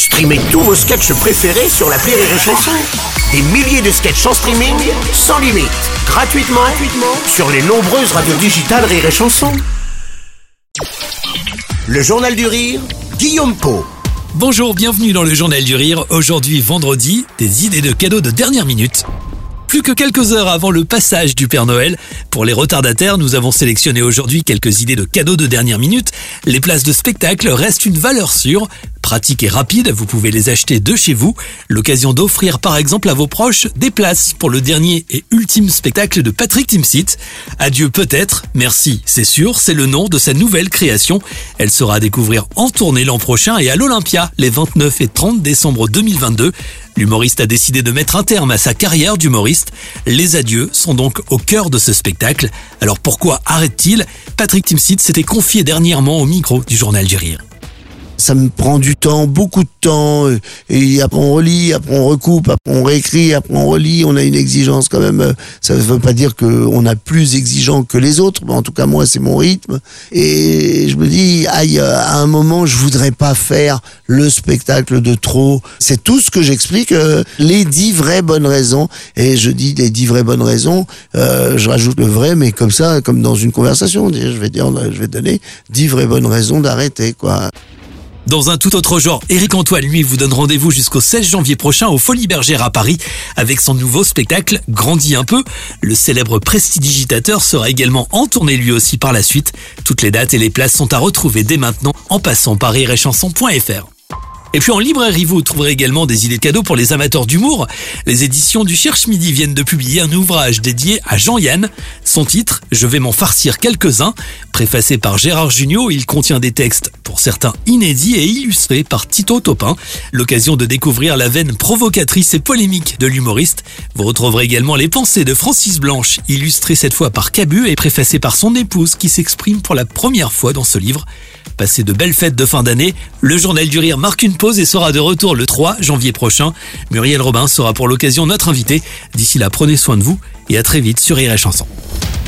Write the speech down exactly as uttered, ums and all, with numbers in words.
Streamez tous vos sketchs préférés sur l'appli Rire et Chanson. Des milliers de sketchs en streaming, sans limite, gratuitement, gratuitement sur les nombreuses radios digitales Rire et Chanson. Le Journal du Rire, Guillaume Pau. Bonjour, bienvenue dans le Journal du Rire. Aujourd'hui, vendredi, des idées de cadeaux de dernière minute. Plus que quelques heures avant le passage du Père Noël, pour les retardataires, nous avons sélectionné aujourd'hui quelques idées de cadeaux de dernière minute. Les places de spectacle restent une valeur sûre. Pratique et rapide, vous pouvez les acheter de chez vous. L'occasion d'offrir par exemple à vos proches des places pour le dernier et ultime spectacle de Patrick Timsit. Adieu peut-être, merci c'est sûr, c'est le nom de sa nouvelle création. Elle sera à découvrir en tournée l'an prochain et à l'Olympia les vingt-neuf et trente décembre deux mille vingt-deux. L'humoriste a décidé de mettre un terme à sa carrière d'humoriste. Les adieux sont donc au cœur de ce spectacle. Alors pourquoi arrête-t-il ? Patrick Timsit s'était confié dernièrement au micro du Journal du Rire. Ça me prend du temps, beaucoup de temps, et après on relit, après on recoupe, après on réécrit, après on relit, on a une exigence quand même, ça ne veut pas dire qu'on a plus exigeant que les autres, mais en tout cas moi c'est mon rythme, et je me dis, aïe, à un moment je voudrais pas faire le spectacle de trop, c'est tout ce que j'explique, euh, les dix vraies bonnes raisons, et je dis les dix vraies bonnes raisons, euh, je rajoute le vrai, mais comme ça, comme dans une conversation, je vais dire, je vais donner dix vraies bonnes raisons d'arrêter, quoi. Dans un tout autre genre, Éric Antoine, lui, vous donne rendez-vous jusqu'au seize janvier prochain au Folies Bergère à Paris avec son nouveau spectacle Grandis un peu. Le célèbre prestidigitateur sera également en tournée lui aussi par la suite. Toutes les dates et les places sont à retrouver dès maintenant en passant par rire et chanson point f r. Et puis en librairie, vous trouverez également des idées de cadeaux pour les amateurs d'humour. Les éditions du Cherche Midi viennent de publier un ouvrage dédié à Jean-Yann. Son titre, Je vais m'en farcir quelques-uns. Préfacé par Gérard Jugnot, il contient des textes, pour certains inédits et illustrés par Tito Topin. L'occasion de découvrir la veine provocatrice et polémique de l'humoriste. Vous retrouverez également les pensées de Francis Blanche, illustrées cette fois par Cabu et préfacées par son épouse qui s'exprime pour la première fois dans ce livre. Passez de belles fêtes de fin d'année. Le Journal du Rire marque une pause et sera de retour le trois janvier prochain. Muriel Robin sera pour l'occasion notre invité. D'ici là, prenez soin de vous et à très vite sur Rire et Chanson.